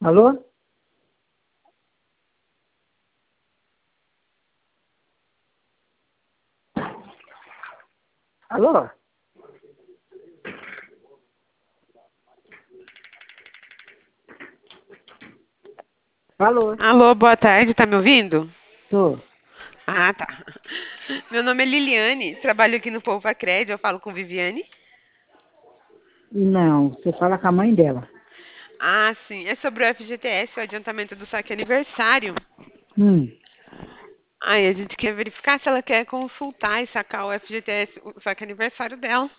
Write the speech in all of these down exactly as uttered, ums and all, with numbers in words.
Alô? Alô? Alô? Alô, boa tarde, tá me ouvindo? Tô. Ah, tá. Meu nome é Liliane, trabalho aqui no Poupa Crédito, eu falo com Viviane. Não, você fala com a mãe dela. Ah, sim, é sobre o F G T S, o adiantamento do saque aniversário. Hum. Aí a gente quer verificar se ela quer consultar e sacar o F G T S, o saque aniversário dela.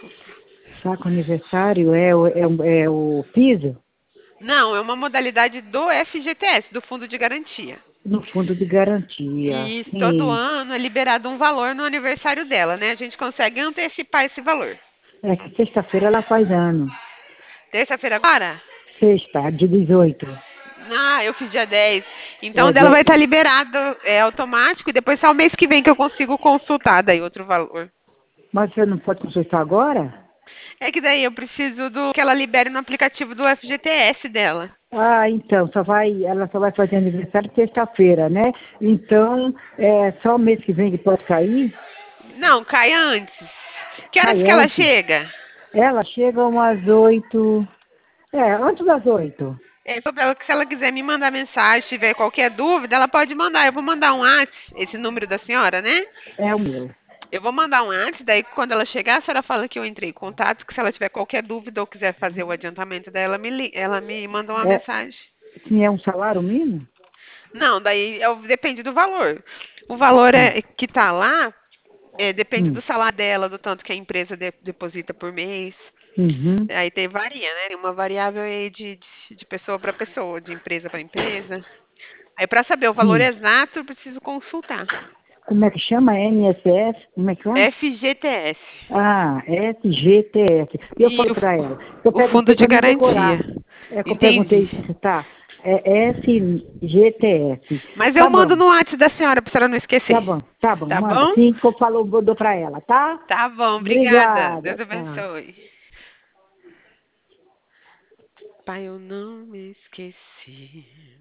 Saco aniversário é o, é, o- é o piso Não, é uma modalidade do F G T S, do Fundo de Garantia. no fundo de garantia. E todo Sim. ano é liberado um valor no aniversário dela, né? A gente consegue antecipar esse valor. É que sexta-feira ela faz ano. Terça-feira agora? Sexta, de dezoito. Ah, eu fiz dia dez. É, Então dela dia- vai estar liberado, é automático, e depois só o mês que vem que eu consigo consultar daí outro valor. Mas você não pode consultar agora? É que daí eu preciso do que ela libere no aplicativo do F G T S dela. Ah, então, só vai, ela só vai fazer aniversário sexta-feira, né? Então, é só o mês que vem que pode cair? Não, cai antes. Que horas Cai que ela antes. chega? Ela chega umas oito. É, antes das oito. É, sobre ela que se ela quiser me mandar mensagem, se tiver qualquer dúvida, ela pode mandar. Eu vou mandar um WhatsApp, esse número da senhora, né? É o meu. Eu vou mandar um WhatsApp, daí quando ela chegar, a senhora fala que eu entrei em contato, que se ela tiver qualquer dúvida ou quiser fazer o adiantamento dela, me li- ela me manda uma É, mensagem. sim, é um salário mínimo? Não, daí é o- depende do valor. O valor Hum, é que tá lá, é, depende hum, do salário dela, do tanto que a empresa de- deposita por mês. uhum, Aí tem varia, né? Tem uma variável aí de, de, de pessoa para pessoa, de empresa para empresa. Aí para saber o valor sim. exato, eu preciso consultar. Como é que chama? N S S? Como é que é? F G T S. Ah, S G T S. E eu E falo o, para ela. Eu o fundo perguntei de para mim garantia. decorar. É que eu Entendi. perguntei, tá? É S G T S. Mas eu Tá mando bom, no WhatsApp da senhora pra senhora não tá esquecer. bom, tá bom. Tá Manda. bom? Assim que eu falo, eu dou para ela, tá? Tá bom, obrigada. Obrigada. Deus Tá. abençoe. Pai, eu não me esqueci.